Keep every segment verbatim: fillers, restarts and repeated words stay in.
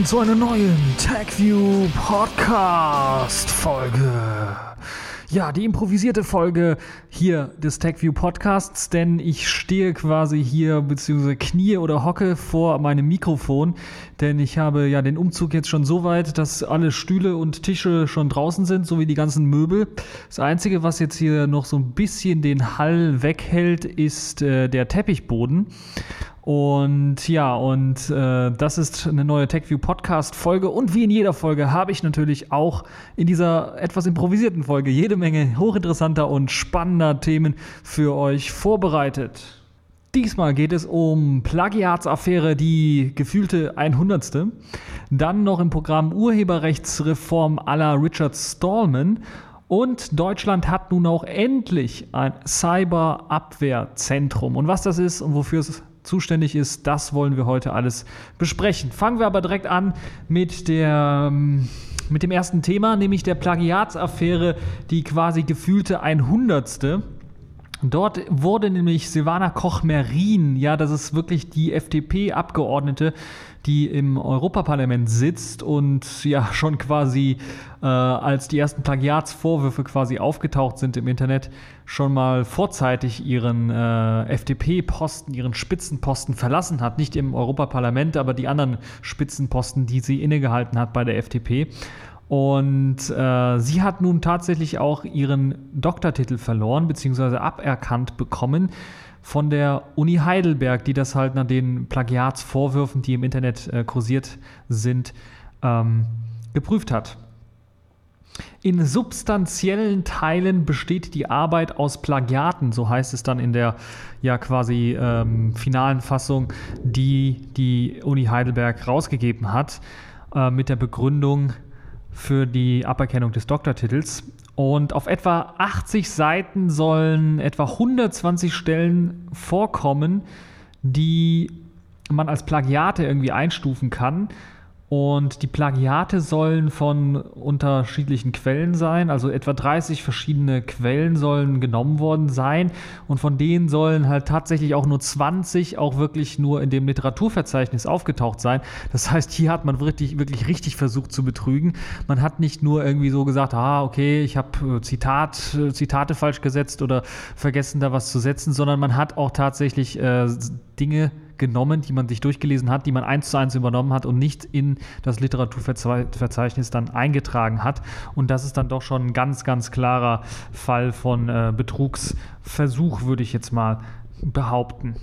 willkommen zu einer neuen TechView Podcast Folge. Ja, die improvisierte Folge hier des TechView Podcasts, denn ich stehe quasi hier bzw. knie oder hocke vor meinem Mikrofon, denn ich habe ja den Umzug jetzt schon so weit, dass alle Stühle und Tische schon draußen sind, sowie die ganzen Möbel. Das Einzige, was jetzt hier noch so ein bisschen den Hall weghält, ist äh, der Teppichboden. Und ja, und äh, das ist eine neue TechView Podcast Folge und wie in jeder Folge habe ich natürlich auch in dieser etwas improvisierten Folge jede Menge hochinteressanter und spannender Themen für euch vorbereitet. Diesmal geht es um Plagiatsaffäre, die gefühlte hundertste. Dann noch im Programm Urheberrechtsreform à la Richard Stallman. Und Deutschland hat nun auch endlich ein Cyberabwehrzentrum. Und was das ist und wofür es zuständig ist, das wollen wir heute alles besprechen. Fangen wir aber direkt an mit der, mit dem ersten Thema, nämlich der Plagiatsaffäre, die quasi gefühlte hundertste. Dort wurde nämlich Silvana Koch-Merin, ja, das ist wirklich die F D P-Abgeordnete, die im Europaparlament sitzt und ja schon quasi, äh, als die ersten Plagiatsvorwürfe quasi aufgetaucht sind im Internet, schon mal vorzeitig ihren äh, F D P-Posten, ihren Spitzenposten verlassen hat. Nicht im Europaparlament, aber die anderen Spitzenposten, die sie innegehalten hat bei der F D P. Und äh, sie hat nun tatsächlich auch ihren Doktortitel verloren bzw. aberkannt bekommen von der Uni Heidelberg, die das halt nach den Plagiatsvorwürfen, die im Internet äh, kursiert sind, ähm, geprüft hat. In substanziellen Teilen besteht die Arbeit aus Plagiaten, so heißt es dann in der ja quasi ähm, finalen Fassung, die die Uni Heidelberg rausgegeben hat, äh, mit der Begründung für die Aberkennung des Doktortitels. Und auf etwa achtzig Seiten sollen etwa hundertzwanzig Stellen vorkommen, die man als Plagiate irgendwie einstufen kann. Und die Plagiate sollen von unterschiedlichen Quellen sein, also etwa dreißig verschiedene Quellen sollen genommen worden sein und von denen sollen halt tatsächlich auch nur zwanzig auch wirklich nur in dem Literaturverzeichnis aufgetaucht sein. Das heißt, hier hat man wirklich, wirklich richtig versucht zu betrügen. Man hat nicht nur irgendwie so gesagt, ah, okay, ich habe Zitat, Zitate falsch gesetzt oder vergessen da was zu setzen, sondern man hat auch tatsächlich äh, Dinge genommen, die man sich durchgelesen hat, die man eins zu eins übernommen hat und nicht in das Literaturverzeichnis dann eingetragen hat. Und das ist dann doch schon ein ganz, ganz klarer Fall von äh, Betrugsversuch, würde ich jetzt mal behaupten.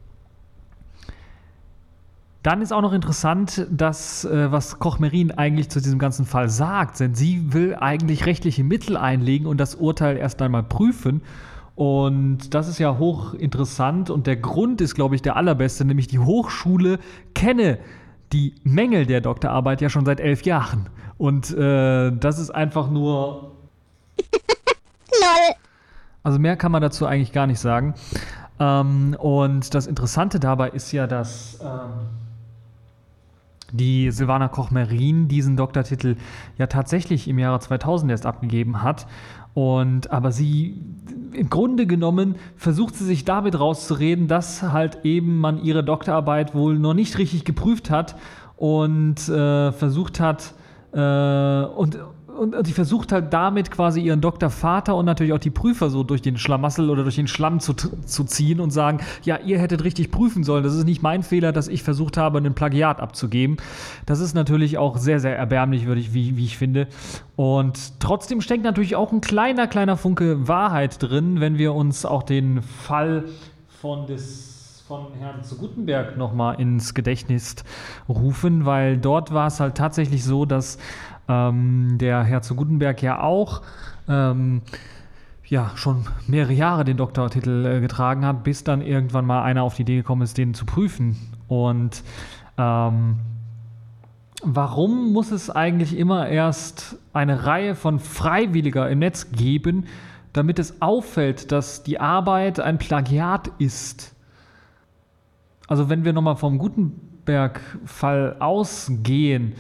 Dann ist auch noch interessant, dass, äh, was Koch-Merin eigentlich zu diesem ganzen Fall sagt, denn sie will eigentlich rechtliche Mittel einlegen und das Urteil erst einmal prüfen. Und das ist ja hochinteressant und der Grund ist, glaube ich, der allerbeste, nämlich die Hochschule kenne die Mängel der Doktorarbeit ja schon seit elf Jahren. Und äh, das ist einfach nur... Lol. Also mehr kann man dazu eigentlich gar nicht sagen. Ähm, und das Interessante dabei ist ja, dass ähm, die Silvana Koch-Merin diesen Doktortitel ja tatsächlich im Jahre zweitausend erst abgegeben hat. Und aber sie, im Grunde genommen, versucht sie sich damit rauszureden, dass halt eben man ihre Doktorarbeit wohl noch nicht richtig geprüft hat und äh, versucht hat, äh, und, und, und sie versucht halt damit quasi ihren Doktorvater und natürlich auch die Prüfer so durch den Schlamassel oder durch den Schlamm zu, zu ziehen und sagen, ja, ihr hättet richtig prüfen sollen. Das ist nicht mein Fehler, dass ich versucht habe, einen Plagiat abzugeben. Das ist natürlich auch sehr, sehr erbärmlich, würde ich, wie, wie ich finde. Und trotzdem steckt natürlich auch ein kleiner, kleiner Funke Wahrheit drin, wenn wir uns auch den Fall von des von Herrn zu Gutenberg nochmal ins Gedächtnis rufen, weil dort war es halt tatsächlich so, dass ähm, der Herr zu Gutenberg ja auch ähm, ja, schon mehrere Jahre den Doktortitel äh, getragen hat, bis dann irgendwann mal einer auf die Idee gekommen ist, den zu prüfen. Und ähm, warum muss es eigentlich immer erst eine Reihe von Freiwilliger im Netz geben, damit es auffällt, dass die Arbeit ein Plagiat ist? Also wenn wir nochmal vom Gutenberg-Fall ausgehen,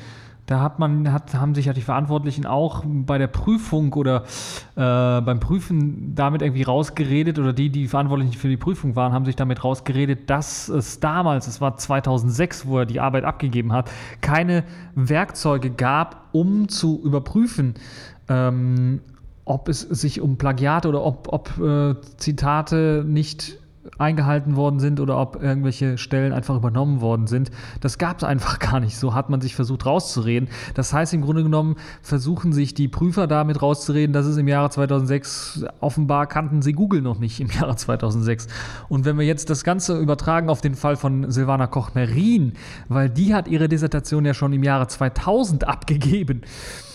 Da hat man, hat, haben sich ja die Verantwortlichen auch bei der Prüfung oder äh, beim Prüfen damit irgendwie rausgeredet, oder die, die Verantwortlichen für die Prüfung waren, haben sich damit rausgeredet, dass es damals, es war zweitausendsechs, wo er die Arbeit abgegeben hat, keine Werkzeuge gab, um zu überprüfen, ähm, ob es sich um Plagiate oder ob, ob äh, Zitate nicht eingehalten worden sind oder ob irgendwelche Stellen einfach übernommen worden sind. Das gab es einfach gar nicht. So hat man sich versucht rauszureden. Das heißt, im Grunde genommen versuchen sich die Prüfer damit rauszureden, dass es im Jahre zweitausendsechs, offenbar kannten sie Google noch nicht im Jahre zweitausendsechs. Und wenn wir jetzt das Ganze übertragen auf den Fall von Silvana Koch-Merin, weil die hat ihre Dissertation ja schon im Jahre zweitausend abgegeben.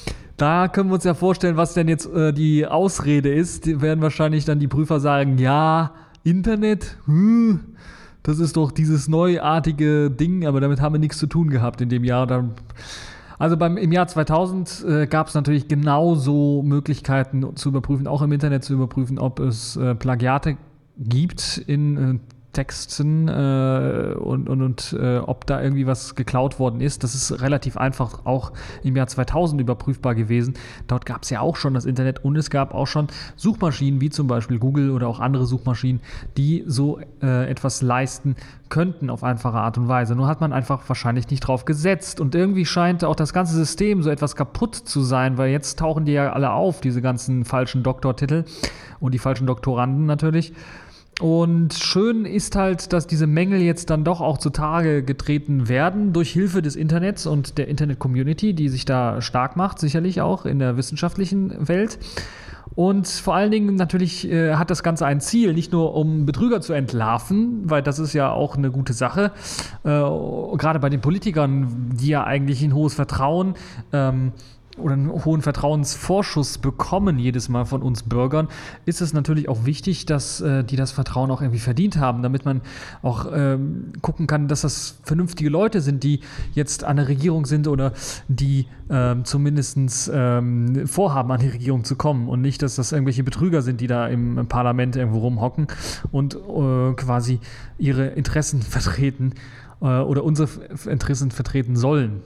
Da können wir uns ja vorstellen, was denn jetzt äh, die Ausrede ist. Die werden wahrscheinlich dann die Prüfer sagen, ja, Internet, hm, das ist doch dieses neuartige Ding, aber damit haben wir nichts zu tun gehabt in dem Jahr. Dann, also beim, im Jahr zweitausend äh, gab es natürlich genauso Möglichkeiten zu überprüfen, auch im Internet zu überprüfen, ob es äh, Plagiate gibt in äh, Texten äh, und, und, und äh, ob da irgendwie was geklaut worden ist. Das ist relativ einfach auch im Jahr zweitausend überprüfbar gewesen. Dort gab es ja auch schon das Internet und es gab auch schon Suchmaschinen, wie zum Beispiel Google oder auch andere Suchmaschinen, die so äh, etwas leisten könnten auf einfache Art und Weise. Nur hat man einfach wahrscheinlich nicht drauf gesetzt. Und irgendwie scheint auch das ganze System so etwas kaputt zu sein, weil jetzt tauchen die ja alle auf, diese ganzen falschen Doktortitel und die falschen Doktoranden natürlich. Und schön ist halt, dass diese Mängel jetzt dann doch auch zutage getreten werden durch Hilfe des Internets und der Internet-Community, die sich da stark macht, sicherlich auch in der wissenschaftlichen Welt. Und vor allen Dingen natürlich äh, hat das Ganze ein Ziel, nicht nur um Betrüger zu entlarven, weil das ist ja auch eine gute Sache, äh, gerade bei den Politikern, die ja eigentlich ein hohes Vertrauen ähm, oder einen hohen Vertrauensvorschuss bekommen jedes Mal von uns Bürgern, ist es natürlich auch wichtig, dass äh, die das Vertrauen auch irgendwie verdient haben, damit man auch ähm, gucken kann, dass das vernünftige Leute sind, die jetzt an der Regierung sind oder die ähm, zumindest ähm, vorhaben, an die Regierung zu kommen und nicht, dass das irgendwelche Betrüger sind, die da im, im Parlament irgendwo rumhocken und äh, quasi ihre Interessen vertreten äh, oder unsere Interessen vertreten sollen.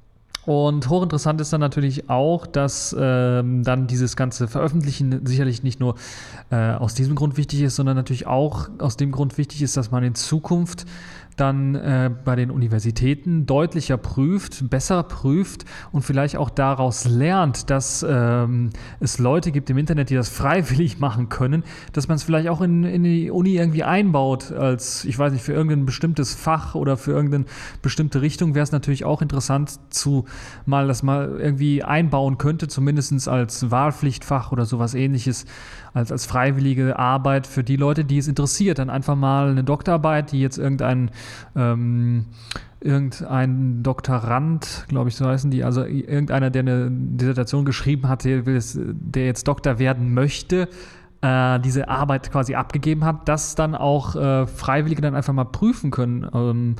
Und hochinteressant ist dann natürlich auch, dass ähm, dann dieses ganze Veröffentlichen sicherlich nicht nur äh, aus diesem Grund wichtig ist, sondern natürlich auch aus dem Grund wichtig ist, dass man in Zukunft dann äh, bei den Universitäten deutlicher prüft, besser prüft und vielleicht auch daraus lernt, dass ähm, es Leute gibt im Internet, die das freiwillig machen können, dass man es vielleicht auch in, in die Uni irgendwie einbaut als, ich weiß nicht, für irgendein bestimmtes Fach oder für irgendeine bestimmte Richtung wäre es natürlich auch interessant, zu mal das mal irgendwie einbauen könnte, zumindest als Wahlpflichtfach oder sowas ähnliches, als, als freiwillige Arbeit für die Leute, die es interessiert. Dann einfach mal eine Doktorarbeit, die jetzt irgendein ähm, irgendein Doktorand, glaube ich, so heißen die, also irgendeiner, der eine Dissertation geschrieben hat, der, der jetzt Doktor werden möchte, äh, diese Arbeit quasi abgegeben hat, dass dann auch äh, Freiwillige dann einfach mal prüfen können, ähm,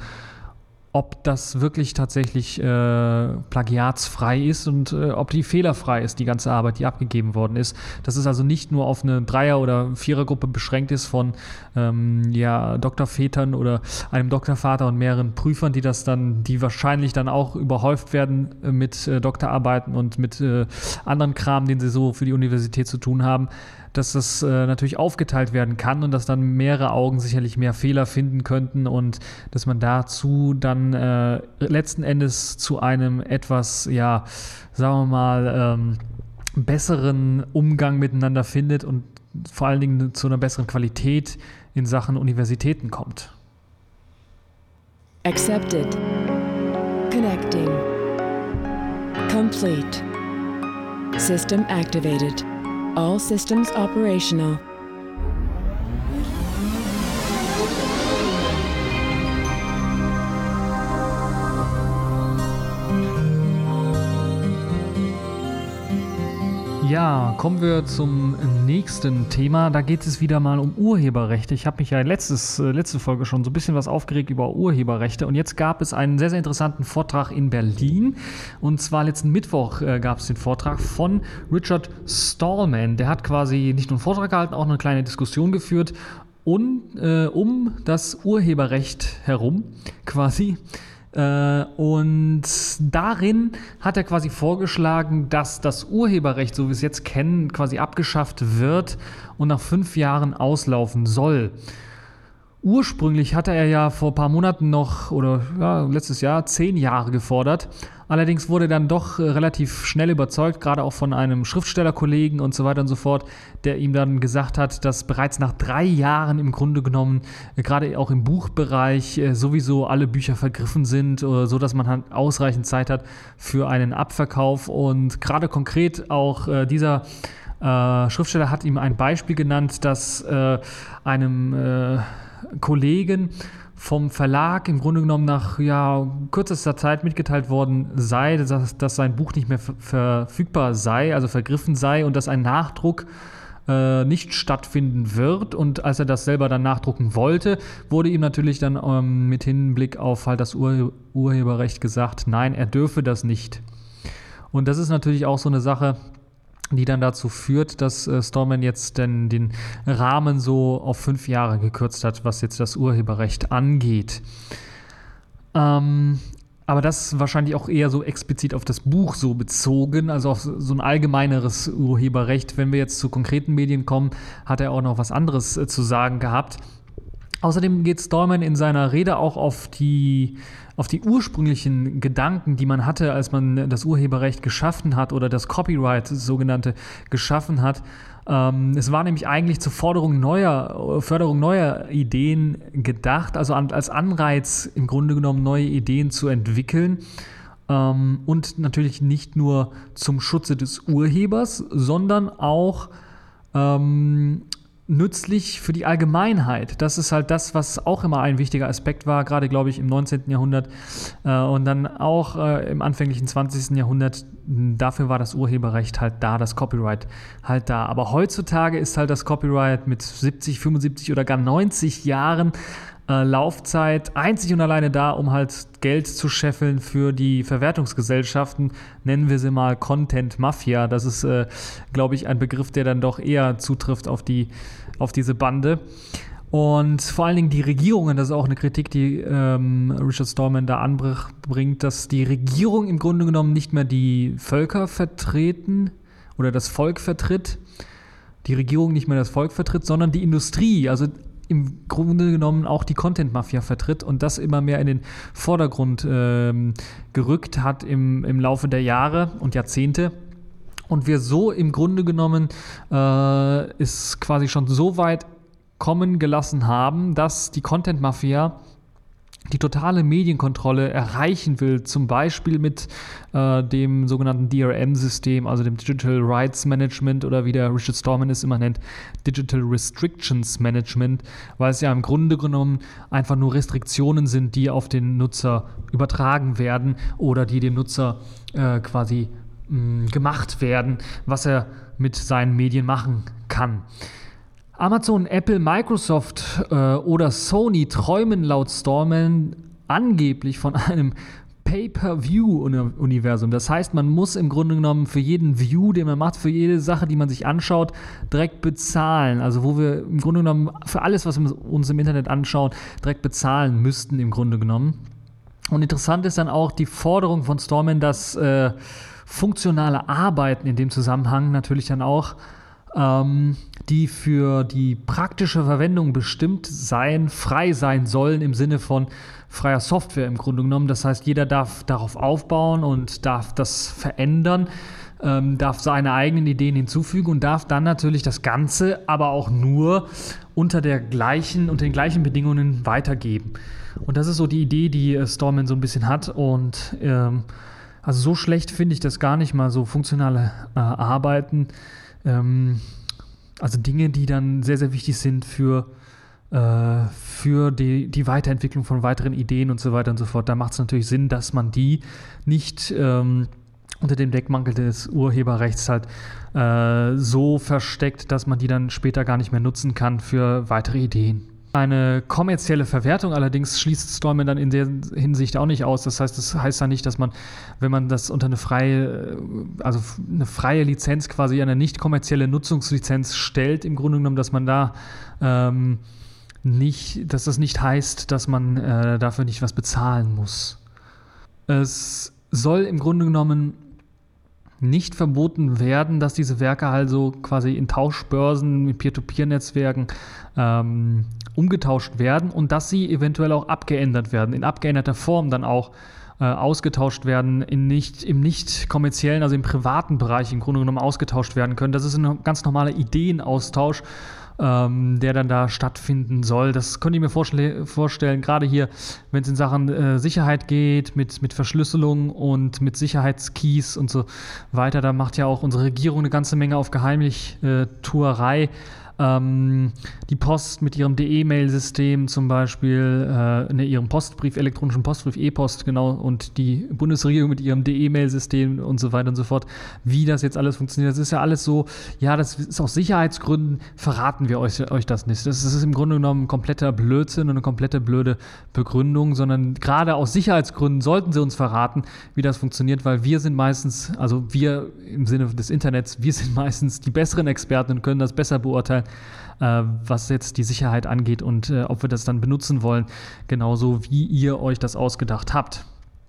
ob das wirklich tatsächlich äh, plagiatsfrei ist und äh, ob die fehlerfrei ist, die ganze Arbeit, die abgegeben worden ist. Dass es also nicht nur auf eine Dreier- oder Vierergruppe beschränkt ist von ähm, ja, Doktorvätern oder einem Doktorvater und mehreren Prüfern, die das dann, die wahrscheinlich dann auch überhäuft werden äh, mit äh, Doktorarbeiten und mit äh, anderen Kram, den sie so für die Universität zu tun haben, dass das äh, natürlich aufgeteilt werden kann und dass dann mehrere Augen sicherlich mehr Fehler finden könnten und dass man dazu dann äh, letzten Endes zu einem etwas, ja, sagen wir mal, ähm, besseren Umgang miteinander findet und vor allen Dingen zu einer besseren Qualität in Sachen Universitäten kommt. Accepted. Connecting. Complete. System activated. All systems operational. Ja, kommen wir zum nächsten Thema. Da geht es wieder mal um Urheberrechte. Ich habe mich ja letztes, äh, letzte Folge schon so ein bisschen was aufgeregt über Urheberrechte. Und jetzt gab es einen sehr, sehr interessanten Vortrag in Berlin. Und zwar letzten Mittwoch äh, gab es den Vortrag von Richard Stallman. Der hat quasi nicht nur einen Vortrag gehalten, auch eine kleine Diskussion geführt und, äh, um das Urheberrecht herum quasi. Äh, und darin hat er quasi vorgeschlagen, dass das Urheberrecht, so wie wir es jetzt kennen, quasi abgeschafft wird und nach fünf Jahren auslaufen soll. Ursprünglich hatte er ja vor ein paar Monaten noch, oder ja, letztes Jahr, zehn Jahre gefordert. Allerdings wurde er dann doch äh, relativ schnell überzeugt, gerade auch von einem Schriftstellerkollegen und so weiter und so fort, der ihm dann gesagt hat, dass bereits nach drei Jahren im Grunde genommen, äh, gerade auch im Buchbereich, äh, sowieso alle Bücher vergriffen sind, äh, so dass man halt ausreichend Zeit hat für einen Abverkauf. Und gerade konkret auch äh, dieser äh, Schriftsteller hat ihm ein Beispiel genannt, dass äh, einem äh, Kollegen vom Verlag im Grunde genommen nach ja, kürzester Zeit mitgeteilt worden sei, dass, dass sein Buch nicht mehr ver- verfügbar sei, also vergriffen sei und dass ein Nachdruck äh, nicht stattfinden wird. Und als er das selber dann nachdrucken wollte, wurde ihm natürlich dann ähm, mit Hinblick auf halt das Ur- Urheberrecht gesagt, nein, er dürfe das nicht. Und das ist natürlich auch so eine Sache, die dann dazu führt, dass äh, Stallman jetzt den, den Rahmen so auf fünf Jahre gekürzt hat, was jetzt das Urheberrecht angeht. Ähm, aber das wahrscheinlich auch eher so explizit auf das Buch so bezogen, also auf so ein allgemeineres Urheberrecht. Wenn wir jetzt zu konkreten Medien kommen, hat er auch noch was anderes äh, zu sagen gehabt. Außerdem geht Stallman in seiner Rede auch auf die, auf die ursprünglichen Gedanken, die man hatte, als man das Urheberrecht geschaffen hat oder das Copyright, das sogenannte, geschaffen hat. Ähm, es war nämlich eigentlich zur Forderung neuer, Förderung neuer Ideen gedacht, also an, als Anreiz im Grunde genommen neue Ideen zu entwickeln. Ähm, und natürlich nicht nur zum Schutze des Urhebers, sondern auch ähm, nützlich für die Allgemeinheit. Das ist halt das, was auch immer ein wichtiger Aspekt war, gerade, glaube ich, im neunzehnten Jahrhundert äh, und dann auch äh, im anfänglichen zwanzigsten Jahrhundert. Dafür war das Urheberrecht halt da, das Copyright halt da. Aber heutzutage ist halt das Copyright mit siebzig, fünfundsiebzig oder gar neunzig Jahren äh, Laufzeit einzig und alleine da, um halt Geld zu scheffeln für die Verwertungsgesellschaften, nennen wir sie mal Content Mafia. Das ist, äh, glaube ich, ein Begriff, der dann doch eher zutrifft auf die, auf diese Bande. Und vor allen Dingen die Regierungen, das ist auch eine Kritik, die ähm, Richard Stallman da anbringt, dass die Regierung im Grunde genommen nicht mehr die Völker vertreten oder das Volk vertritt, die Regierung nicht mehr das Volk vertritt, sondern die Industrie, also im Grunde genommen auch die Content-Mafia vertritt und das immer mehr in den Vordergrund ähm, gerückt hat im, im Laufe der Jahre und Jahrzehnte. Und wir so im Grunde genommen äh, ist quasi schon so weit kommen gelassen haben, dass die Content-Mafia die totale Medienkontrolle erreichen will, zum Beispiel mit äh, dem sogenannten D R M-System, also dem Digital Rights Management oder wie der Richard Stallman es immer nennt, Digital Restrictions Management, weil es ja im Grunde genommen einfach nur Restriktionen sind, die auf den Nutzer übertragen werden oder die dem Nutzer äh, quasi mh, gemacht werden, was er mit seinen Medien machen kann. Amazon, Apple, Microsoft äh, oder Sony träumen laut Stallman angeblich von einem Pay-per-View-Universum. Das heißt, man muss im Grunde genommen für jeden View, den man macht, für jede Sache, die man sich anschaut, direkt bezahlen. Also wo wir im Grunde genommen für alles, was wir uns im Internet anschauen, direkt bezahlen müssten im Grunde genommen. Und interessant ist dann auch die Forderung von Stallman, dass äh, funktionale Arbeiten in dem Zusammenhang natürlich dann auch Ähm, die für die praktische Verwendung bestimmt sein, frei sein sollen im Sinne von freier Software im Grunde genommen. Das heißt, jeder darf darauf aufbauen und darf das verändern, ähm, darf seine eigenen Ideen hinzufügen und darf dann natürlich das Ganze aber auch nur unter der gleichen, unter den gleichen Bedingungen weitergeben. Und das ist so die Idee, die äh, Stallman so ein bisschen hat und ähm, also so schlecht finde ich das gar nicht mal, so funktionale äh, Arbeiten. Also Dinge, die dann sehr, sehr wichtig sind für, äh, für die, die Weiterentwicklung von weiteren Ideen und so weiter und so fort. Da macht es natürlich Sinn, dass man die nicht ähm, unter dem Deckmantel des Urheberrechts halt äh, so versteckt, dass man die dann später gar nicht mehr nutzen kann für weitere Ideen. Eine kommerzielle Verwertung allerdings schließt Stallman dann in der Hinsicht auch nicht aus. Das heißt, das heißt ja nicht, dass man, wenn man das unter eine freie, also eine freie Lizenz quasi, eine nicht kommerzielle Nutzungslizenz stellt, im Grunde genommen, dass man da ähm, nicht, dass das nicht heißt, dass man äh, dafür nicht was bezahlen muss. Es soll im Grunde genommen nicht verboten werden, dass diese Werke also quasi in Tauschbörsen mit Peer-to-Peer-Netzwerken ähm, umgetauscht werden und dass sie eventuell auch abgeändert werden, in abgeänderter Form dann auch äh, ausgetauscht werden, in nicht, im nicht kommerziellen, also im privaten Bereich im Grunde genommen ausgetauscht werden können. Das ist ein ganz normaler Ideenaustausch, Ähm, der dann da stattfinden soll. Das könnte ich mir vorstell- vorstellen, gerade hier, wenn es in Sachen äh, Sicherheit geht, mit, mit Verschlüsselung und mit Sicherheitskeys und so weiter. Da macht ja auch unsere Regierung eine ganze Menge auf Geheimlichtuerei. Ähm, die Post mit ihrem D E-Mail-System zum Beispiel, äh, ne, ihrem Postbrief, elektronischen Postbrief, E-Post, genau, und die Bundesregierung mit ihrem D E-Mail-System und so weiter und so fort, wie das jetzt alles funktioniert. Das ist ja alles so, ja, das ist aus Sicherheitsgründen, verraten wir euch, euch das nicht. Das ist im Grunde genommen ein kompletter Blödsinn und eine komplette blöde Begründung, sondern gerade aus Sicherheitsgründen sollten sie uns verraten, wie das funktioniert, weil wir sind meistens, also wir im Sinne des Internets, wir sind meistens die besseren Experten und können das besser beurteilen, äh, was jetzt die Sicherheit angeht und äh, ob wir das dann benutzen wollen, genauso wie ihr euch das ausgedacht habt.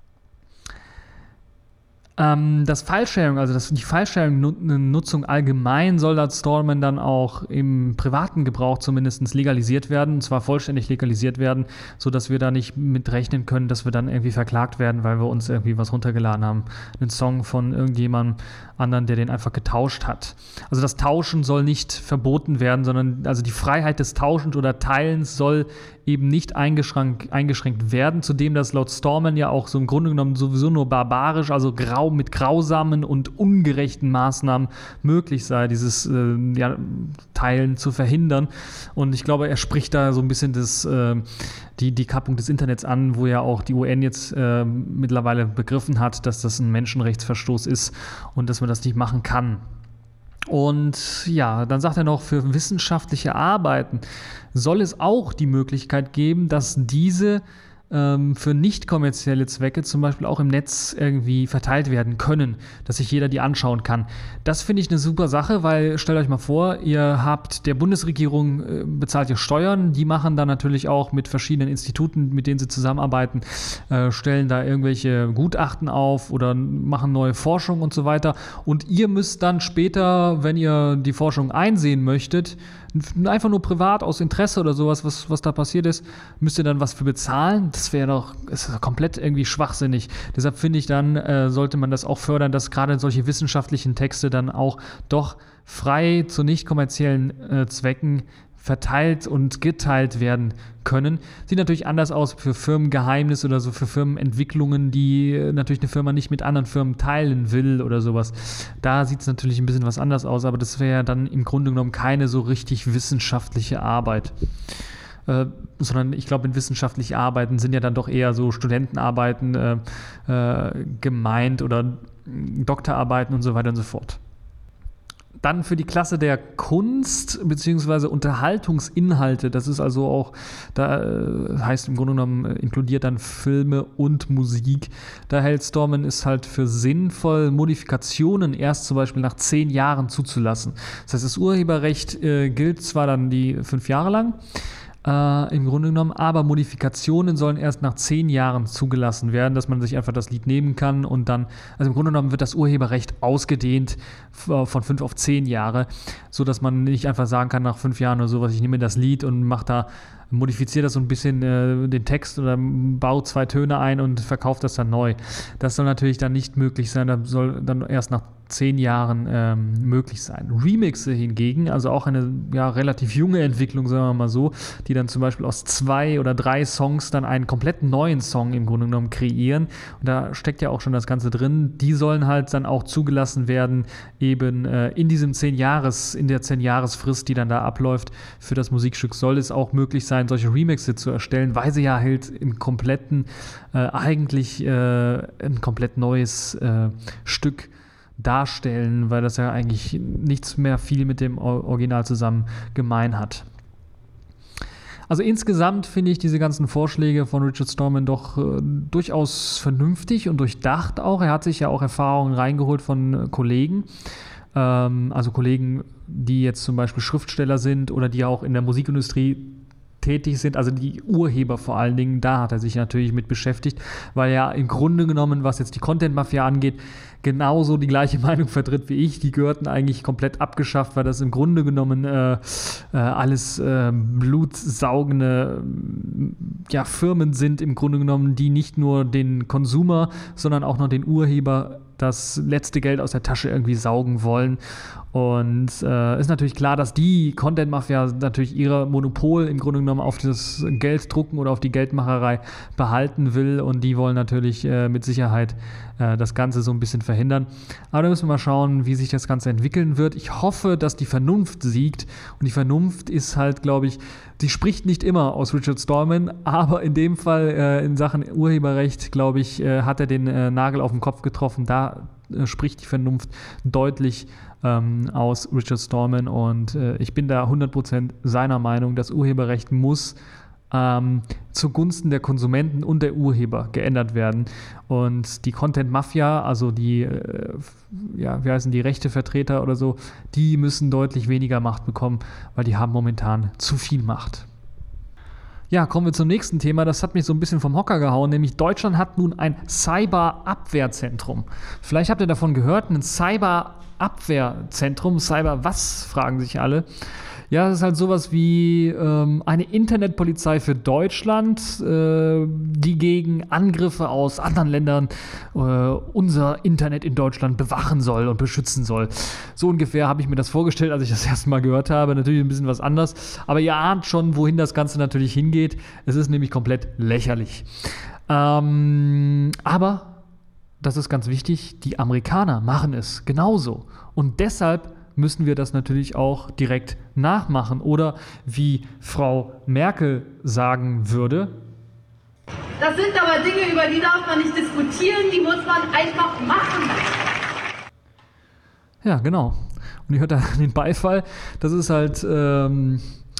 Ähm, das File-Sharing, also das, die File-Sharing-Nutzung allgemein soll laut Stallman dann auch im privaten Gebrauch zumindest legalisiert werden, und zwar vollständig legalisiert werden, sodass wir da nicht mit rechnen können, dass wir dann irgendwie verklagt werden, weil wir uns irgendwie was runtergeladen haben. Einen Song von irgendjemandem anderen, der den einfach getauscht hat. Also das Tauschen soll nicht verboten werden, sondern also die Freiheit des Tauschens oder Teilens soll eben nicht eingeschränkt, eingeschränkt werden, zudem das laut Stallman ja auch so im Grunde genommen sowieso nur barbarisch, also grau mit grausamen und ungerechten Maßnahmen möglich sei, dieses äh, ja, Teilen zu verhindern. Und ich glaube, er spricht da so ein bisschen das, äh, die, die Kappung des Internets an, wo ja auch die U N jetzt äh, mittlerweile begriffen hat, dass das ein Menschenrechtsverstoß ist und dass man das nicht machen kann. Und ja, dann sagt er noch, für wissenschaftliche Arbeiten soll es auch die Möglichkeit geben, dass diese ähm, für nicht kommerzielle Zwecke zum Beispiel auch im Netz irgendwie verteilt werden können, dass sich jeder die anschauen kann. Das finde ich eine super Sache, weil stellt euch mal vor, ihr habt der Bundesregierung äh, bezahlt ihr Steuern, die machen dann natürlich auch mit verschiedenen Instituten, mit denen sie zusammenarbeiten, äh, stellen da irgendwelche Gutachten auf oder machen neue Forschung und so weiter. Und ihr müsst dann später, wenn ihr die Forschung einsehen möchtet, einfach nur privat aus Interesse oder sowas, was, was da passiert ist, müsst ihr dann was für bezahlen. Das wäre doch ist komplett irgendwie schwachsinnig. Deshalb finde ich dann, äh, sollte man das auch fördern, dass gerade solche wissenschaftlichen Texte dann auch doch frei zu nicht kommerziellen äh, Zwecken verteilt und geteilt werden können. Sieht natürlich anders aus für Firmengeheimnisse oder so, für Firmenentwicklungen, die natürlich eine Firma nicht mit anderen Firmen teilen will oder sowas. Da sieht es natürlich ein bisschen was anders aus, aber das wäre ja dann im Grunde genommen keine so richtig wissenschaftliche Arbeit. Äh, sondern ich glaube, in wissenschaftlichen Arbeiten sind ja dann doch eher so Studentenarbeiten äh, äh, gemeint oder Doktorarbeiten und so weiter und so fort. Dann für die Klasse der Kunst bzw. Unterhaltungsinhalte, das ist also auch, da äh, heißt im Grunde genommen, äh, inkludiert dann Filme und Musik. Da hält Stallman es halt für sinnvoll, Modifikationen erst zum Beispiel nach zehn Jahren zuzulassen. Das heißt, das Urheberrecht äh, gilt zwar dann die fünf Jahre lang, Äh, im Grunde genommen, aber Modifikationen sollen erst nach zehn Jahren zugelassen werden, dass man sich einfach das Lied nehmen kann und dann, also im Grunde genommen wird das Urheberrecht ausgedehnt f- von fünf auf zehn Jahre, sodass man nicht einfach sagen kann nach fünf Jahren oder sowas, ich nehme das Lied und mache da, modifiziere das so ein bisschen äh, den Text oder baue zwei Töne ein und verkaufe das dann neu. Das soll natürlich dann nicht möglich sein, das soll dann erst nach zehn Jahren ähm, möglich sein. Remixe hingegen, also auch eine ja, relativ junge Entwicklung, sagen wir mal so, die dann zum Beispiel aus zwei oder drei Songs dann einen komplett neuen Song im Grunde genommen kreieren. Und da steckt ja auch schon das Ganze drin. Die sollen halt dann auch zugelassen werden, eben äh, in diesem zehn Jahres, in der zehn Jahresfrist, die dann da abläuft für das Musikstück, soll es auch möglich sein, solche Remixe zu erstellen, weil sie ja halt im kompletten, äh, eigentlich äh, ein komplett neues äh, Stück darstellen, weil das ja eigentlich nichts mehr viel mit dem Original zusammen gemein hat. Also insgesamt finde ich diese ganzen Vorschläge von Richard Stallman doch äh, durchaus vernünftig und durchdacht auch. Er hat sich ja auch Erfahrungen reingeholt von äh, Kollegen, ähm, also Kollegen, die jetzt zum Beispiel Schriftsteller sind oder die auch in der Musikindustrie tätig sind, also die Urheber vor allen Dingen, da hat er sich natürlich mit beschäftigt, weil er im Grunde genommen, was jetzt die Content-Mafia angeht, genauso die gleiche Meinung vertritt wie ich. Die gehörten eigentlich komplett abgeschafft, weil das im Grunde genommen äh, äh, alles äh, blutsaugende ja, Firmen sind, im Grunde genommen, die nicht nur den Konsumer, sondern auch noch den Urheber das letzte Geld aus der Tasche irgendwie saugen wollen. Und äh, ist natürlich klar, dass die Content-Mafia natürlich ihre Monopol im Grunde genommen auf das Gelddrucken oder auf die Geldmacherei behalten will. Und die wollen natürlich äh, mit Sicherheit äh, das Ganze so ein bisschen verhindern. Aber da müssen wir mal schauen, wie sich das Ganze entwickeln wird. Ich hoffe, dass die Vernunft siegt. Und die Vernunft ist halt, glaube ich, sie spricht nicht immer aus Richard Stallman, aber in dem Fall äh, in Sachen Urheberrecht, glaube ich, äh, hat er den äh, Nagel auf den Kopf getroffen. Da äh, spricht die Vernunft deutlich ähm, aus Richard Stallman und äh, ich bin da hundert Prozent seiner Meinung, das Urheberrecht muss ähm, zugunsten der Konsumenten und der Urheber geändert werden. Und die Content-Mafia, also die, äh, ja, wie heißen die, Rechtevertreter oder so, die müssen deutlich weniger Macht bekommen, weil die haben momentan zu viel Macht. Ja, kommen wir zum nächsten Thema. Das hat mich so ein bisschen vom Hocker gehauen, nämlich Deutschland hat nun ein Cyber-Abwehrzentrum. Vielleicht habt ihr davon gehört, ein Cyber-Abwehrzentrum. Cyber was, fragen sich alle. Ja, das ist halt sowas wie ähm, eine Internetpolizei für Deutschland, äh, die gegen Angriffe aus anderen Ländern äh, unser Internet in Deutschland bewachen soll und beschützen soll. So ungefähr habe ich mir das vorgestellt, als ich das erste Mal gehört habe. Natürlich ein bisschen was anderes, aber ihr ahnt schon, wohin das Ganze natürlich hingeht. Es ist nämlich komplett lächerlich. Ähm, aber, das ist ganz wichtig, die Amerikaner machen es genauso. Und deshalb müssen wir das natürlich auch direkt nachmachen. Oder wie Frau Merkel sagen würde: Das sind aber Dinge, über die darf man nicht diskutieren, die muss man einfach machen. Ja, genau. Und ihr hört da den Beifall. Das ist halt, ähm,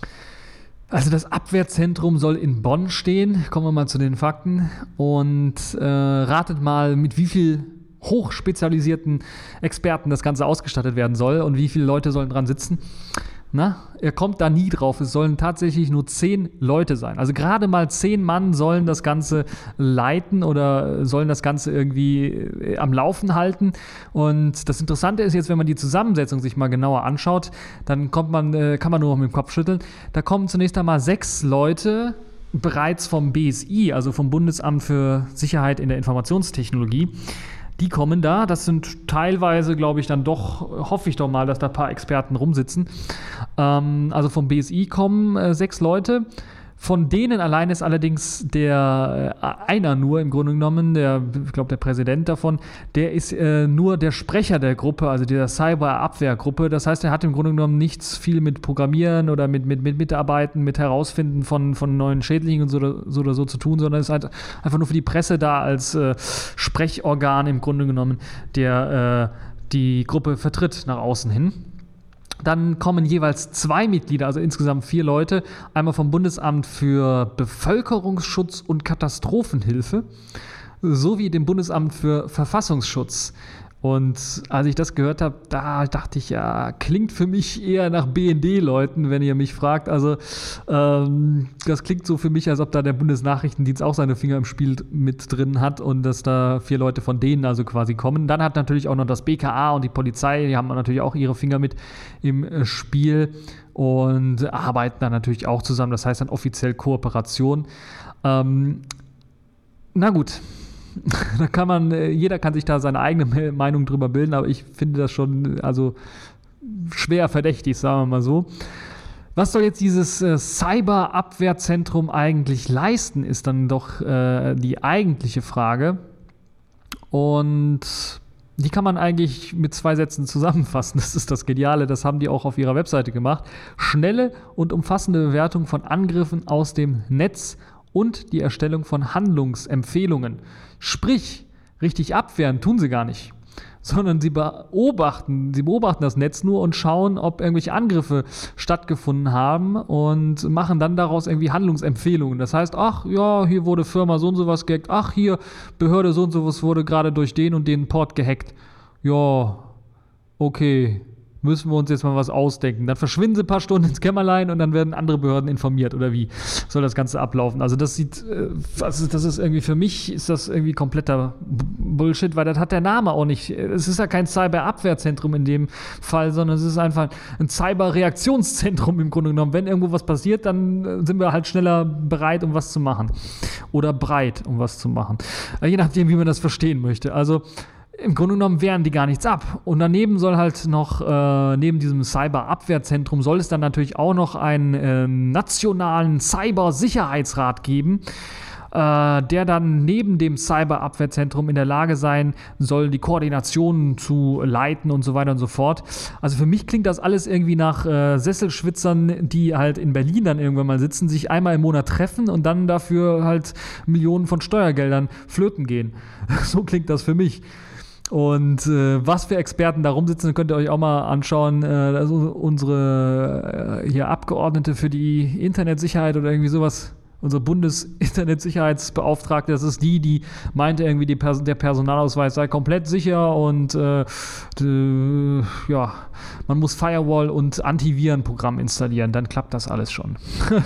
also das Abwehrzentrum soll in Bonn stehen. Kommen wir mal zu den Fakten. Und äh, ratet mal, mit wie viel hochspezialisierten Experten das Ganze ausgestattet werden soll und wie viele Leute sollen dran sitzen. Na, er kommt da nie drauf. Es sollen tatsächlich nur zehn Leute sein. Also gerade mal zehn Mann sollen das Ganze leiten oder sollen das Ganze irgendwie am Laufen halten. Und das Interessante ist jetzt, wenn man die Zusammensetzung sich mal genauer anschaut, dann kommt man, kann man nur noch mit dem Kopf schütteln. Da kommen zunächst einmal sechs Leute bereits vom B S I, also vom Bundesamt für Sicherheit in der Informationstechnologie. Die kommen da, das sind teilweise, glaube ich, dann doch, hoffe ich doch mal, dass da ein paar Experten rumsitzen. Ähm, also vom B S I kommen äh, sechs Leute. Von denen allein ist allerdings der äh, einer nur im Grunde genommen, der, ich glaube der Präsident davon, der ist äh, nur der Sprecher der Gruppe, also der Cyberabwehrgruppe. Das heißt, er hat im Grunde genommen nichts viel mit Programmieren oder mit, mit, mit Mitarbeiten, mit Herausfinden von, von neuen Schädlingen und so oder, so oder so zu tun, sondern ist halt einfach nur für die Presse da als äh, Sprechorgan im Grunde genommen, der äh, die Gruppe vertritt nach außen hin. Dann kommen jeweils zwei Mitglieder, also insgesamt vier Leute, einmal vom Bundesamt für Bevölkerungsschutz und Katastrophenhilfe sowie dem Bundesamt für Verfassungsschutz. Und als ich das gehört habe, da dachte ich, ja, klingt für mich eher nach B N D-Leuten, wenn ihr mich fragt. Also ähm, das klingt so für mich, als ob da der Bundesnachrichtendienst auch seine Finger im Spiel mit drin hat und dass da vier Leute von denen also quasi kommen. Dann hat natürlich auch noch das B K A und die Polizei, die haben natürlich auch ihre Finger mit im Spiel und arbeiten dann natürlich auch zusammen. Das heißt dann offiziell Kooperation. Ähm, na gut. Da kann man, jeder kann sich da seine eigene Meinung drüber bilden, aber ich finde das schon also schwer verdächtig, sagen wir mal so. Was soll jetzt dieses äh, Cyberabwehrzentrum eigentlich leisten, ist dann doch äh, die eigentliche Frage. Und die kann man eigentlich mit zwei Sätzen zusammenfassen. Das ist das Geniale, das haben die auch auf ihrer Webseite gemacht. Schnelle und umfassende Bewertung von Angriffen aus dem Netz und die Erstellung von Handlungsempfehlungen. Sprich, richtig abwehren tun sie gar nicht, sondern sie beobachten, sie beobachten das Netz nur und schauen, ob irgendwelche Angriffe stattgefunden haben und machen dann daraus irgendwie Handlungsempfehlungen. Das heißt, ach ja, hier wurde Firma so und so was gehackt, ach hier, Behörde so und so was wurde gerade durch den und den Port gehackt. Ja, okay, müssen wir uns jetzt mal was ausdenken. Dann verschwinden sie ein paar Stunden ins Kämmerlein und dann werden andere Behörden informiert, oder wie soll das Ganze ablaufen? Also das sieht, also das ist irgendwie, für mich ist das irgendwie kompletter Bullshit, weil das hat der Name auch nicht. Es ist ja kein Cyberabwehrzentrum in dem Fall, sondern es ist einfach ein Cyberreaktionszentrum im Grunde genommen. Wenn irgendwo was passiert, dann sind wir halt schneller bereit, um was zu machen. Oder breit, um was zu machen. Je nachdem, wie man das verstehen möchte. Also im Grunde genommen wehren die gar nichts ab. Und daneben soll halt noch, äh, neben diesem Cyberabwehrzentrum, soll es dann natürlich auch noch einen äh, nationalen Cybersicherheitsrat geben, äh, der dann neben dem Cyberabwehrzentrum in der Lage sein soll, die Koordination zu leiten und so weiter und so fort. Also für mich klingt das alles irgendwie nach äh, Sesselschwitzern, die halt in Berlin dann irgendwann mal sitzen, sich einmal im Monat treffen und dann dafür halt Millionen von Steuergeldern flöten gehen. So klingt das für mich. Und äh, was für Experten da rumsitzen, könnt ihr euch auch mal anschauen. Äh, also unsere äh, hier Abgeordnete für die Internetsicherheit oder irgendwie sowas, unsere Bundesinternetsicherheitsbeauftragte, das ist die, die meinte irgendwie, die Pers- der Personalausweis sei komplett sicher und äh, d- ja, man muss Firewall und Antivirenprogramm installieren, dann klappt das alles schon.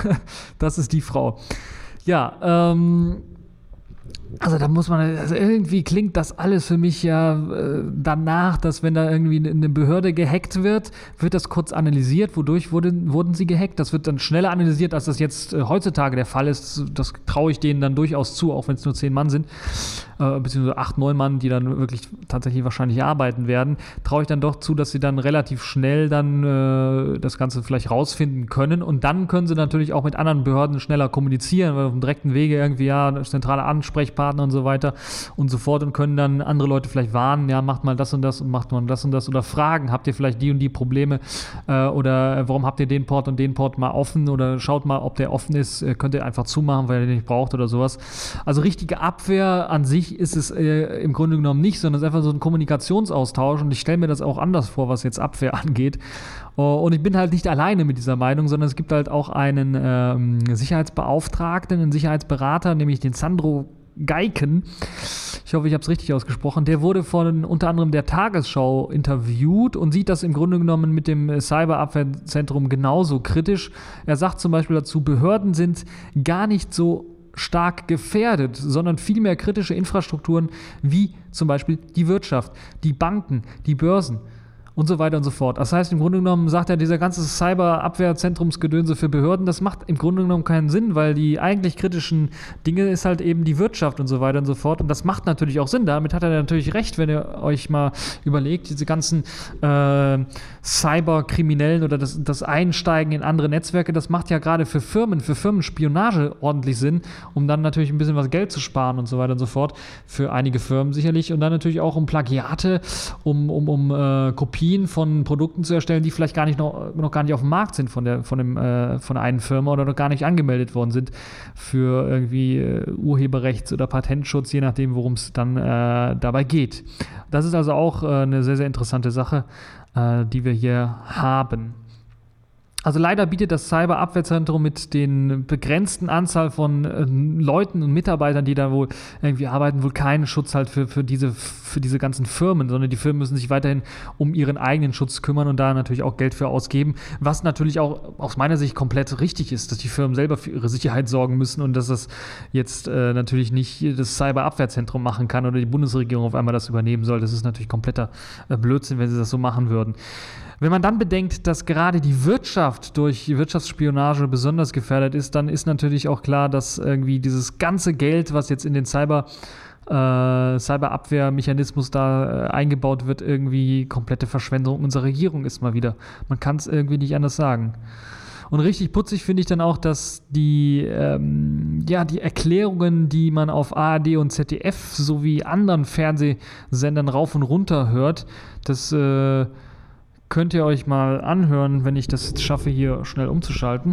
Das ist die Frau. Ja, ähm, also da muss man, also irgendwie klingt das alles für mich ja äh, danach, dass wenn da irgendwie eine Behörde gehackt wird, wird das kurz analysiert, wodurch wurde, wurden sie gehackt. Das wird dann schneller analysiert, als das jetzt äh, heutzutage der Fall ist. Das traue ich denen dann durchaus zu, auch wenn es nur zehn Mann sind, äh, beziehungsweise acht, neun Mann, die dann wirklich tatsächlich wahrscheinlich arbeiten werden, traue ich dann doch zu, dass sie dann relativ schnell dann äh, das Ganze vielleicht rausfinden können und dann können sie natürlich auch mit anderen Behörden schneller kommunizieren, weil auf dem direkten Wege irgendwie ja zentrale Ansprechpartner und so weiter und so fort und können dann andere Leute vielleicht warnen, ja, macht mal das und das und macht mal das und das oder fragen, habt ihr vielleicht die und die Probleme äh, oder warum habt ihr den Port und den Port mal offen oder schaut mal, ob der offen ist, äh, könnt ihr einfach zumachen, weil ihr den nicht braucht oder sowas. Also richtige Abwehr an sich ist es äh, im Grunde genommen nicht, sondern es ist einfach so ein Kommunikationsaustausch und ich stelle mir das auch anders vor, was jetzt Abwehr angeht. Und ich bin halt nicht alleine mit dieser Meinung, sondern es gibt halt auch einen ähm, Sicherheitsbeauftragten, einen Sicherheitsberater, nämlich den Sandro Geiken, ich hoffe, ich habe es richtig ausgesprochen, der wurde von unter anderem der Tagesschau interviewt und sieht das im Grunde genommen mit dem Cyberabwehrzentrum genauso kritisch. Er sagt zum Beispiel dazu, Behörden sind gar nicht so stark gefährdet, sondern vielmehr kritische Infrastrukturen wie zum Beispiel die Wirtschaft, die Banken, die Börsen und so weiter und so fort. Das heißt, im Grunde genommen sagt er, dieser ganze Cyberabwehrzentrumsgedönse für Behörden, das macht im Grunde genommen keinen Sinn, weil die eigentlich kritischen Dinge ist halt eben die Wirtschaft und so weiter und so fort. Und das macht natürlich auch Sinn. Damit hat er natürlich recht, wenn ihr euch mal überlegt, diese ganzen äh, Cyberkriminellen oder das, das Einsteigen in andere Netzwerke, das macht ja gerade für Firmen, für Firmenspionage ordentlich Sinn, um dann natürlich ein bisschen was Geld zu sparen und so weiter und so fort. Für einige Firmen sicherlich. Und dann natürlich auch um Plagiate, um, um, um äh, Kopien von Produkten zu erstellen, die vielleicht gar nicht noch, noch gar nicht auf dem Markt sind von der, von dem, äh, von einer Firma oder noch gar nicht angemeldet worden sind für irgendwie äh, Urheberrechts- oder Patentschutz, je nachdem, worum es dann äh, dabei geht. Das ist also auch äh, eine sehr, sehr interessante Sache, äh, die wir hier haben. Also leider bietet das Cyberabwehrzentrum mit den begrenzten Anzahl von äh, Leuten und Mitarbeitern, die da wohl irgendwie arbeiten, wohl keinen Schutz halt für, für, diese, für diese ganzen Firmen, sondern die Firmen müssen sich weiterhin um ihren eigenen Schutz kümmern und da natürlich auch Geld für ausgeben, was natürlich auch aus meiner Sicht komplett richtig ist, dass die Firmen selber für ihre Sicherheit sorgen müssen und dass das jetzt äh, natürlich nicht das Cyberabwehrzentrum machen kann oder die Bundesregierung auf einmal das übernehmen soll. Das ist natürlich kompletter äh, Blödsinn, wenn sie das so machen würden. Wenn man dann bedenkt, dass gerade die Wirtschaft durch Wirtschaftsspionage besonders gefährdet ist, dann ist natürlich auch klar, dass irgendwie dieses ganze Geld, was jetzt in den Cyber, äh, Cyberabwehrmechanismus da äh, eingebaut wird, irgendwie komplette Verschwendung unserer Regierung ist mal wieder. Man kann es irgendwie nicht anders sagen. Und richtig putzig finde ich dann auch, dass die, ähm, ja, die Erklärungen, die man auf A R D und Z D F sowie anderen Fernsehsendern rauf und runter hört, das äh, könnt ihr euch mal anhören, wenn ich das jetzt schaffe, hier schnell umzuschalten.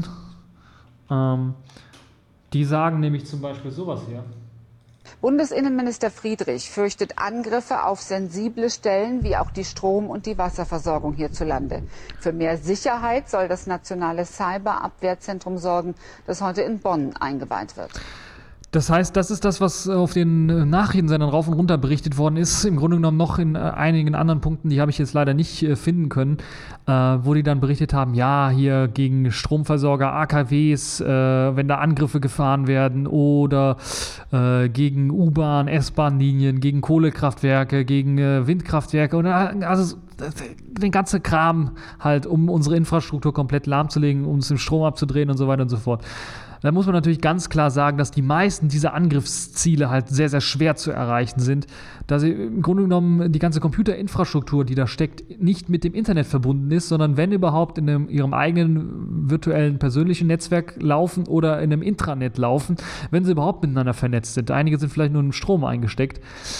Ähm, die sagen nämlich zum Beispiel sowas hier. Bundesinnenminister Friedrich fürchtet Angriffe auf sensible Stellen wie auch die Strom- und die Wasserversorgung hierzulande. Für mehr Sicherheit soll das nationale Cyberabwehrzentrum sorgen, das heute in Bonn eingeweiht wird. Das heißt, das ist das, was auf den Nachrichtensendern rauf und runter berichtet worden ist. Im Grunde genommen noch in einigen anderen Punkten, die habe ich jetzt leider nicht äh, finden können, äh, wo die dann berichtet haben, ja, hier gegen Stromversorger, A K Ws, äh, wenn da Angriffe gefahren werden oder äh, gegen U-Bahn, S-Bahn-Linien, gegen Kohlekraftwerke, gegen äh, Windkraftwerke und also den ganzen Kram halt, um unsere Infrastruktur komplett lahmzulegen, um uns den Strom abzudrehen und so weiter und so fort. Da muss man natürlich ganz klar sagen, dass die meisten dieser Angriffsziele halt sehr, sehr schwer zu erreichen sind, da sie im Grunde genommen die ganze Computerinfrastruktur, die da steckt, nicht mit dem Internet verbunden ist, sondern wenn überhaupt in einem, ihrem eigenen virtuellen persönlichen Netzwerk laufen oder in einem Intranet laufen, wenn sie überhaupt miteinander vernetzt sind. Einige sind vielleicht nur im Strom eingesteckt.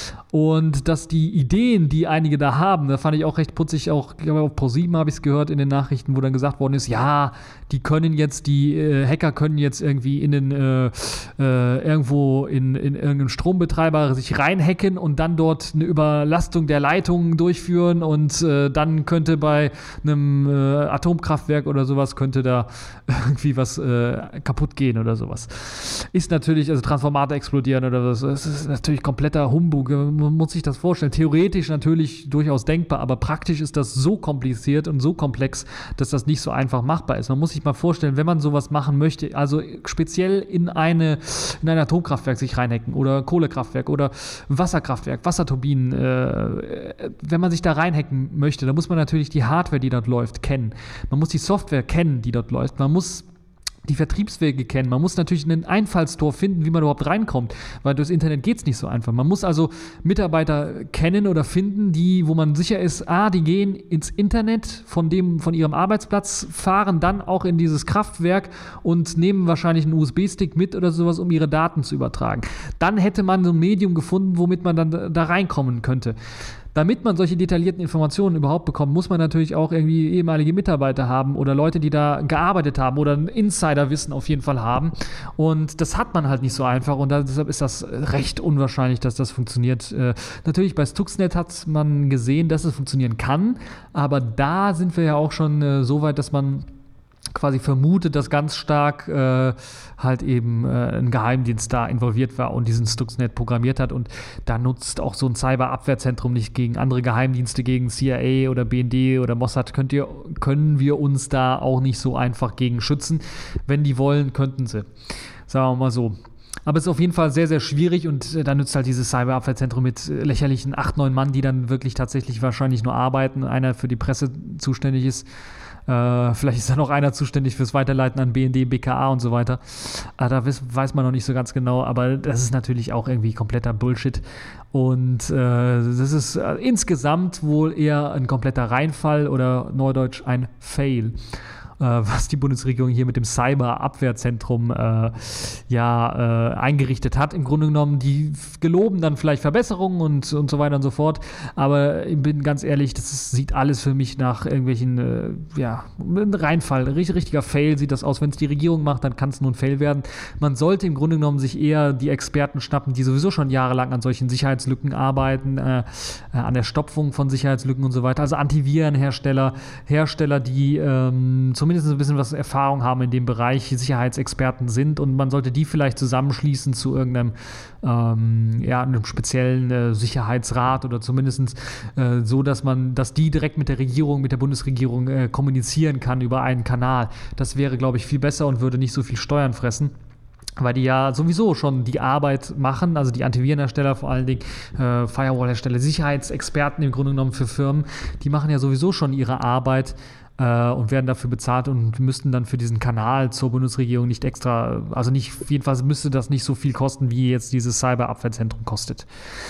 Und dass die Ideen, die einige da haben, da fand ich auch recht putzig, auch ich glaube, auf ProSieben habe ich es gehört in den Nachrichten, wo dann gesagt worden ist, ja, die können jetzt, die äh, Hacker können jetzt irgendwie in den äh, äh, irgendwo in, in irgendeinen Strombetreiber sich reinhacken und dann dort eine Überlastung der Leitungen durchführen und äh, dann könnte bei einem äh, Atomkraftwerk oder sowas könnte da irgendwie was äh, kaputt gehen oder sowas. Ist natürlich, also Transformator explodieren oder was, das ist natürlich kompletter Humbug. Man muss sich das vorstellen. Theoretisch natürlich durchaus denkbar, aber praktisch ist das so kompliziert und so komplex, dass das nicht so einfach machbar ist. Man muss sich mal vorstellen, wenn man sowas machen möchte, also speziell in eine in ein Atomkraftwerk sich reinhacken oder Kohlekraftwerk oder Wasserkraftwerk, Wasserturbinen, äh, wenn man sich da reinhacken möchte, dann muss man natürlich die Hardware, die dort läuft, kennen. Man muss die Software kennen, die dort läuft. Man muss die Vertriebswege kennen. Man muss natürlich einen Einfallstor finden, wie man überhaupt reinkommt, weil durchs Internet geht es nicht so einfach. Man muss also Mitarbeiter kennen oder finden, die, wo man sicher ist, ah, die gehen ins Internet von dem, von ihrem Arbeitsplatz, fahren dann auch in dieses Kraftwerk und nehmen wahrscheinlich einen U S B-Stick mit oder sowas, um ihre Daten zu übertragen. Dann hätte man so ein Medium gefunden, womit man dann da reinkommen könnte. Damit man solche detaillierten Informationen überhaupt bekommt, muss man natürlich auch irgendwie ehemalige Mitarbeiter haben oder Leute, die da gearbeitet haben oder ein Insiderwissen auf jeden Fall haben. Und das hat man halt nicht so einfach und deshalb ist das recht unwahrscheinlich, dass das funktioniert. Äh, natürlich bei Stuxnet hat man gesehen, dass es funktionieren kann, aber da sind wir ja auch schon äh, so weit, dass man quasi vermutet, dass ganz stark äh, halt eben äh, ein Geheimdienst da involviert war und diesen Stuxnet programmiert hat und da nutzt auch so ein Cyberabwehrzentrum nicht gegen andere Geheimdienste, gegen C I A oder B N D oder Mossad, könnt ihr, können wir uns da auch nicht so einfach gegen schützen. Wenn die wollen, könnten sie. Sagen wir mal so. Aber es ist auf jeden Fall sehr, sehr schwierig und äh, da nützt halt dieses Cyberabwehrzentrum mit äh, lächerlichen acht, neun Mann, die dann wirklich tatsächlich wahrscheinlich nur arbeiten, einer für die Presse zuständig ist. Äh, vielleicht ist da noch einer zuständig fürs Weiterleiten an B N D, B K A und so weiter. Äh, da weiß, weiß man noch nicht so ganz genau, aber das ist natürlich auch irgendwie kompletter Bullshit. Und äh, das ist äh, insgesamt wohl eher ein kompletter Reinfall oder neudeutsch ein Fail, äh, was die Bundesregierung hier mit dem Cyberabwehrzentrum äh, ja, äh, eingerichtet hat. Im Grunde genommen, die geloben dann vielleicht Verbesserungen und, und so weiter und so fort. Aber ich bin ganz ehrlich, das ist, sieht alles für mich nach irgendwelchen, äh, ja, ein Reinfall, ein richtiger Fail sieht das aus. Wenn es die Regierung macht, dann kann es nur ein Fail werden. Man sollte im Grunde genommen sich eher die Experten schnappen, die sowieso schon jahrelang an solchen Sicherheitslücken arbeiten, äh, äh, an der Stopfung von Sicherheitslücken und so weiter. Also Antivirenhersteller, Hersteller, die ähm, zumindest ein bisschen was Erfahrung haben in dem Bereich, Sicherheitsexperten sind und man sollte die vielleicht zusammenschließen zu irgendeinem ähm, ja, einem speziellen äh, Sicherheitsrat oder zumindest äh, so, dass man, dass die direkt mit der Regierung, mit der Bundesregierung äh, kommunizieren kann über einen Kanal. Das wäre, glaube ich, viel besser und würde nicht so viel Steuern fressen. Weil die ja sowieso schon die Arbeit machen, also die Antivirenhersteller vor allen Dingen, äh, Firewall-Hersteller, Sicherheitsexperten im Grunde genommen für Firmen, die machen ja sowieso schon ihre Arbeit äh, und werden dafür bezahlt und müssten dann für diesen Kanal zur Bundesregierung nicht extra, also nicht, jedenfalls müsste das nicht so viel kosten, wie jetzt dieses Cyberabwehrzentrum kostet.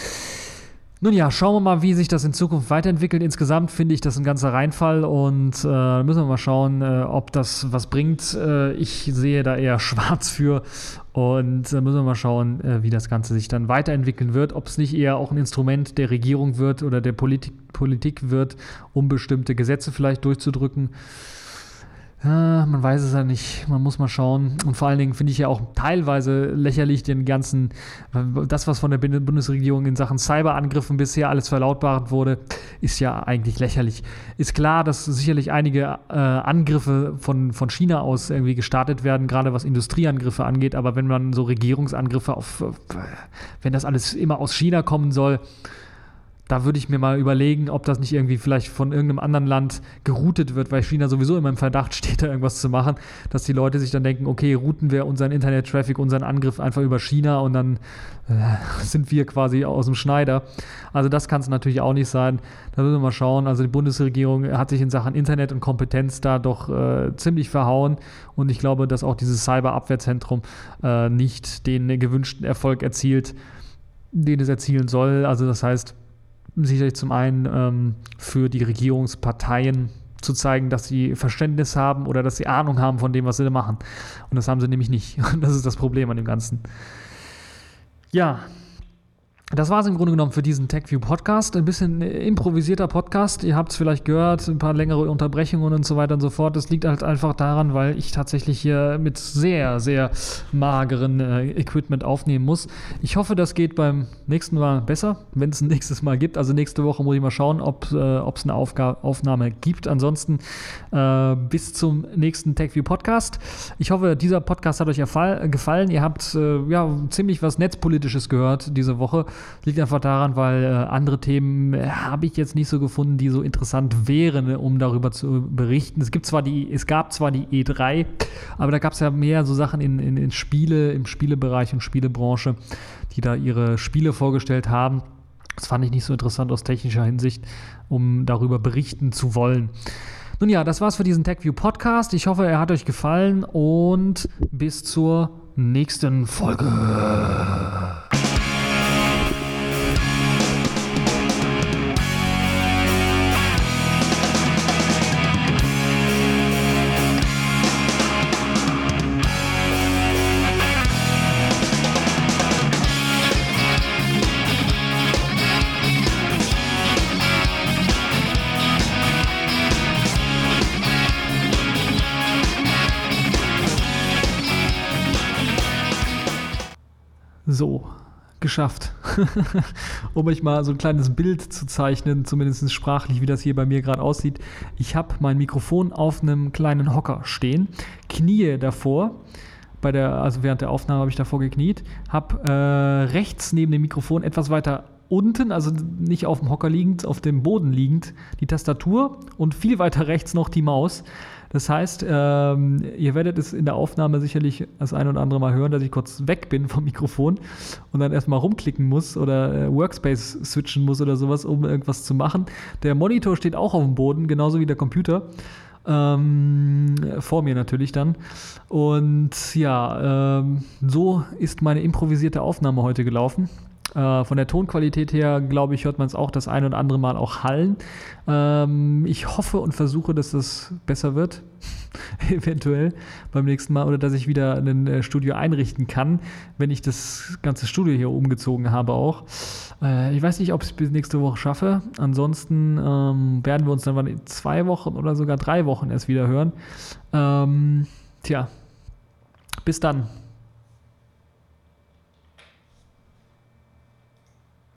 Nun ja, schauen wir mal, wie sich das in Zukunft weiterentwickelt. Insgesamt finde ich das ein ganzer Reinfall und äh, müssen wir mal schauen, äh, ob das was bringt. Äh, ich sehe da eher schwarz für und äh, müssen wir mal schauen, äh, wie das Ganze sich dann weiterentwickeln wird. Ob es nicht eher auch ein Instrument der Regierung wird oder der Politik, Politik wird, um bestimmte Gesetze vielleicht durchzudrücken. Man weiß es ja nicht, man muss mal schauen. Und vor allen Dingen finde ich ja auch teilweise lächerlich den ganzen, das, was von der Bundesregierung in Sachen Cyberangriffen bisher alles verlautbart wurde, ist ja eigentlich lächerlich. Ist klar, dass sicherlich einige äh, Angriffe von, von China aus irgendwie gestartet werden, gerade was Industrieangriffe angeht, aber wenn man so Regierungsangriffe auf, wenn das alles immer aus China kommen soll, da würde ich mir mal überlegen, ob das nicht irgendwie vielleicht von irgendeinem anderen Land geroutet wird, weil China sowieso immer im Verdacht steht, da irgendwas zu machen, dass die Leute sich dann denken, okay, routen wir unseren Internet-Traffic, unseren Angriff einfach über China und dann äh, sind wir quasi aus dem Schneider. Also das kann es natürlich auch nicht sein. Da müssen wir mal schauen. Also die Bundesregierung hat sich in Sachen Internet und Kompetenz da doch äh, ziemlich verhauen und ich glaube, dass auch dieses Cyberabwehrzentrum äh, nicht den gewünschten Erfolg erzielt, den es erzielen soll. Also das heißt, sicherlich zum einen ähm, für die Regierungsparteien zu zeigen, dass sie Verständnis haben oder dass sie Ahnung haben von dem, was sie da machen. Und das haben sie nämlich nicht. Und das ist das Problem an dem Ganzen. Ja, das war es im Grunde genommen für diesen TechView-Podcast. Ein bisschen improvisierter Podcast. Ihr habt es vielleicht gehört, ein paar längere Unterbrechungen und so weiter und so fort. Das liegt halt einfach daran, weil ich tatsächlich hier mit sehr, sehr mageren äh, Equipment aufnehmen muss. Ich hoffe, das geht beim nächsten Mal besser, wenn es ein nächstes Mal gibt. Also nächste Woche muss ich mal schauen, ob es äh, eine Aufga- Aufnahme gibt. Ansonsten äh, bis zum nächsten TechView-Podcast. Ich hoffe, dieser Podcast hat euch erfall- gefallen. Ihr habt äh, ja ziemlich was Netzpolitisches gehört diese Woche. Liegt einfach daran, weil äh, andere Themen äh, habe ich jetzt nicht so gefunden, die so interessant wären, um darüber zu berichten. Es gibt zwar die, es gab zwar die E drei, aber da gab es ja mehr so Sachen in, in, in Spiele, im Spielebereich und Spielebranche, die da ihre Spiele vorgestellt haben. Das fand ich nicht so interessant aus technischer Hinsicht, um darüber berichten zu wollen. Nun ja, das war's für diesen TechView-Podcast. Ich hoffe, er hat euch gefallen und bis zur nächsten Folge. So, geschafft. Um euch mal so ein kleines Bild zu zeichnen, zumindest sprachlich, wie das hier bei mir gerade aussieht. Ich habe mein Mikrofon auf einem kleinen Hocker stehen, kniee davor, bei der, also während der Aufnahme habe ich davor gekniet, habe äh, rechts neben dem Mikrofon etwas weiter unten, also nicht auf dem Hocker liegend, auf dem Boden liegend, die Tastatur und viel weiter rechts noch die Maus. Das heißt, ähm, ihr werdet es in der Aufnahme sicherlich das ein oder andere Mal hören, dass ich kurz weg bin vom Mikrofon und dann erstmal rumklicken muss oder äh, Workspace switchen muss oder sowas, um irgendwas zu machen. Der Monitor steht auch auf dem Boden, genauso wie der Computer. Ähm, vor mir natürlich dann. Und ja, ähm, so ist meine improvisierte Aufnahme heute gelaufen. Äh, von der Tonqualität her, glaube ich, hört man es auch das ein oder andere Mal auch hallen. Ähm, ich hoffe und versuche, dass das besser wird, eventuell beim nächsten Mal, oder dass ich wieder ein äh, Studio einrichten kann, wenn ich das ganze Studio hier umgezogen habe auch. Äh, ich weiß nicht, ob ich es bis nächste Woche schaffe. Ansonsten ähm, werden wir uns dann in zwei Wochen oder sogar drei Wochen erst wieder hören. Ähm, tja, bis dann.